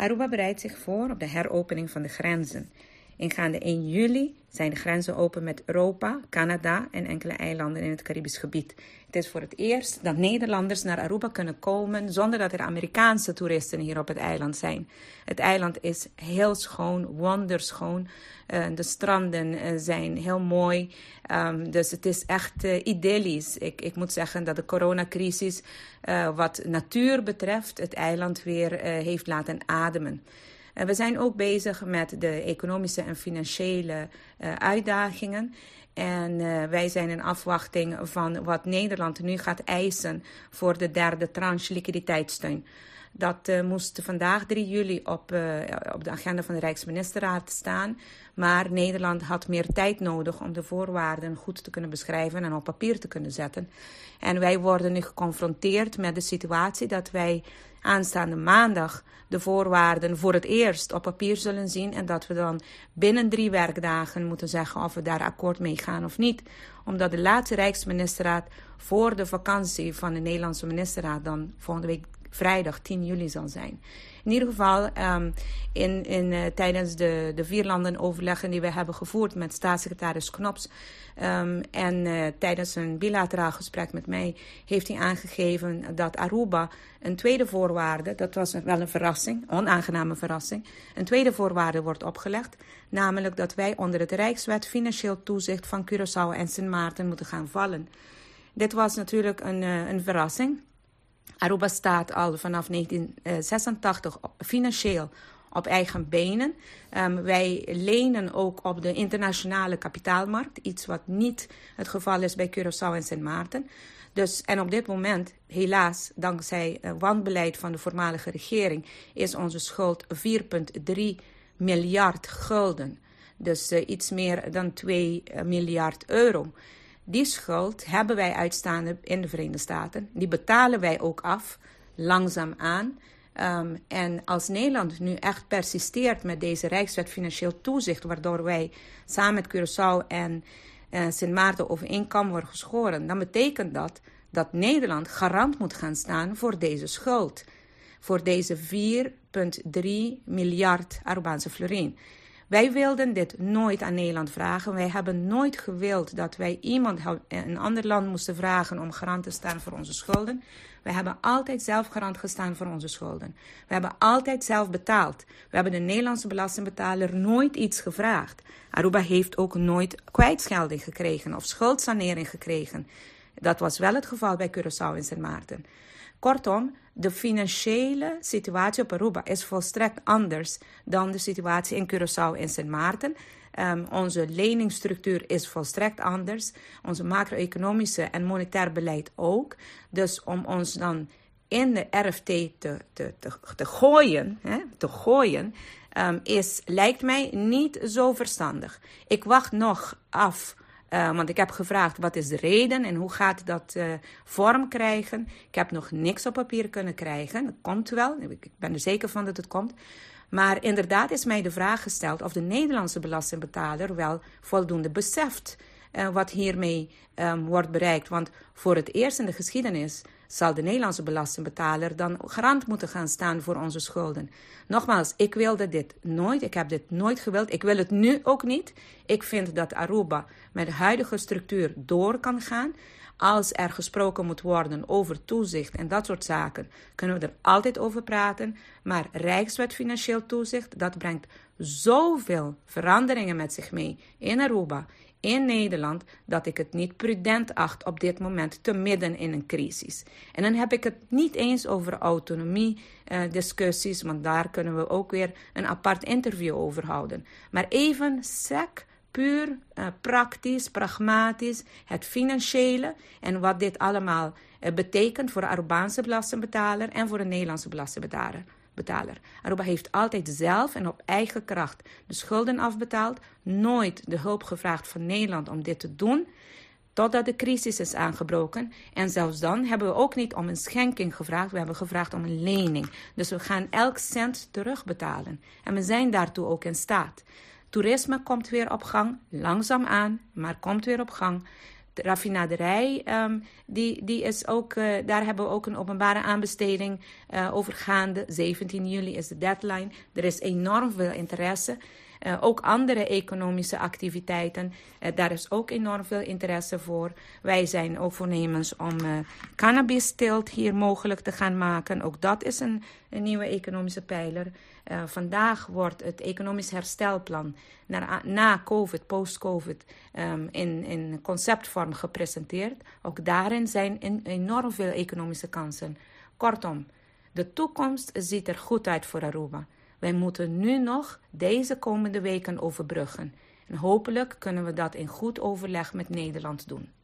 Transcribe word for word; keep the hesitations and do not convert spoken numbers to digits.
Aruba bereidt zich voor op de heropening van de grenzen. Ingaande één juli zijn de grenzen open met Europa, Canada en enkele eilanden in het Caribisch gebied. Het is voor het eerst dat Nederlanders naar Aruba kunnen komen zonder dat er Amerikaanse toeristen hier op het eiland zijn. Het eiland is heel schoon, wonderschoon. Uh, de stranden uh, zijn heel mooi. Um, dus het is echt uh, idyllisch. Ik, ik moet zeggen dat de coronacrisis uh, wat natuur betreft het eiland weer uh, heeft laten ademen. Uh, we zijn ook bezig met de economische en financiële uh, uitdagingen. En uh, wij zijn in afwachting van wat Nederland nu gaat eisen voor de derde tranche liquiditeitssteun. Dat uh, moest vandaag drie juli op, uh, op de agenda van de Rijksministerraad staan. Maar Nederland had meer tijd nodig om de voorwaarden goed te kunnen beschrijven en op papier te kunnen zetten. En wij worden nu geconfronteerd met de situatie dat wij aanstaande maandag de voorwaarden voor het eerst op papier zullen zien. En dat we dan binnen drie werkdagen moeten zeggen of we daar akkoord mee gaan of niet. Omdat de laatste Rijksministerraad voor de vakantie van de Nederlandse ministerraad dan volgende week vrijdag tien juli zal zijn. In ieder geval um, in, in, uh, tijdens de, de vier landen overleggen die we hebben gevoerd met staatssecretaris Knops um, en uh, tijdens een bilateraal gesprek met mij heeft hij aangegeven dat Aruba een tweede voorwaarde, dat was wel een verrassing, onaangename verrassing, een tweede voorwaarde wordt opgelegd, namelijk dat wij onder het Rijkswet financieel toezicht van Curaçao en Sint Maarten moeten gaan vallen. Dit was natuurlijk een, uh, een verrassing. Aruba staat al vanaf negentien zesentachtig financieel op eigen benen. Um, wij lenen ook op de internationale kapitaalmarkt, iets wat niet het geval is bij Curaçao en Sint Maarten. Dus, en op dit moment, helaas, dankzij uh, wanbeleid van de voormalige regering, is onze schuld vier komma drie miljard gulden. Dus uh, iets meer dan twee miljard euro. Die schuld hebben wij uitstaande in de Verenigde Staten. Die betalen wij ook af, langzaamaan. Um, en als Nederland nu echt persisteert met deze Rijkswet financieel toezicht, waardoor wij samen met Curaçao en uh, Sint Maarten overeenkomen worden geschoren, dan betekent dat dat Nederland garant moet gaan staan voor deze schuld. Voor deze vier komma drie miljard Arubaanse florijn. Wij wilden dit nooit aan Nederland vragen. Wij hebben nooit gewild dat wij iemand, een ander land moesten vragen om garant te staan voor onze schulden. Wij hebben altijd zelf garant gestaan voor onze schulden. We hebben altijd zelf betaald. We hebben de Nederlandse belastingbetaler nooit iets gevraagd. Aruba heeft ook nooit kwijtschelding gekregen of schuldsanering gekregen. Dat was wel het geval bij Curaçao en Sint Maarten. Kortom, de financiële situatie op Aruba is volstrekt anders dan de situatie in Curaçao en Sint Maarten. Um, onze leningsstructuur is volstrekt anders. Onze macro-economische en monetair beleid ook. Dus om ons dan in de R F T te, te, te, te gooien, hè, te gooien um, is, lijkt mij niet zo verstandig. Ik wacht nog af. Uh, want ik heb gevraagd wat is de reden en hoe gaat dat uh, vorm krijgen. Ik heb nog niks op papier kunnen krijgen. Dat komt wel, ik ben er zeker van dat het komt. Maar inderdaad is mij de vraag gesteld of de Nederlandse belastingbetaler wel voldoende beseft uh, wat hiermee um, wordt bereikt. Want voor het eerst in de geschiedenis zal de Nederlandse belastingbetaler dan garant moeten gaan staan voor onze schulden. Nogmaals, ik wilde dit nooit, ik heb dit nooit gewild, ik wil het nu ook niet. Ik vind dat Aruba met de huidige structuur door kan gaan. Als er gesproken moet worden over toezicht en dat soort zaken, kunnen we er altijd over praten. Maar Rijkswet financieel toezicht, dat brengt zoveel veranderingen met zich mee in Aruba, in Nederland, dat ik het niet prudent acht op dit moment te midden in een crisis. En dan heb ik het niet eens over autonomie-discussies, uh, want daar kunnen we ook weer een apart interview over houden. Maar even sec, puur, uh, praktisch, pragmatisch, het financiële en wat dit allemaal uh, betekent voor de Arubaanse belastingbetaler en voor de Nederlandse belastingbetaler. Betaler. Aruba heeft altijd zelf en op eigen kracht de schulden afbetaald, nooit de hulp gevraagd van Nederland om dit te doen, totdat de crisis is aangebroken. En zelfs dan hebben we ook niet om een schenking gevraagd, we hebben gevraagd om een lening. Dus we gaan elk cent terugbetalen. En we zijn daartoe ook in staat. Toerisme komt weer op gang, langzaamaan, maar komt weer op gang. De raffinaderij, um, die, die is ook, uh, daar hebben we ook een openbare aanbesteding uh, over gaande. zeventien juli is de deadline. Er is enorm veel interesse. Uh, ook andere economische activiteiten, uh, daar is ook enorm veel interesse voor. Wij zijn ook voornemens om uh, cannabisteelt hier mogelijk te gaan maken. Ook dat is een, een nieuwe economische pijler. Uh, vandaag wordt het economisch herstelplan naar, na COVID, post-COVID, um, in, in conceptvorm gepresenteerd. Ook daarin zijn in, enorm veel economische kansen. Kortom, de toekomst ziet er goed uit voor Aruba. Wij moeten nu nog deze komende weken overbruggen. En hopelijk kunnen we dat in goed overleg met Nederland doen.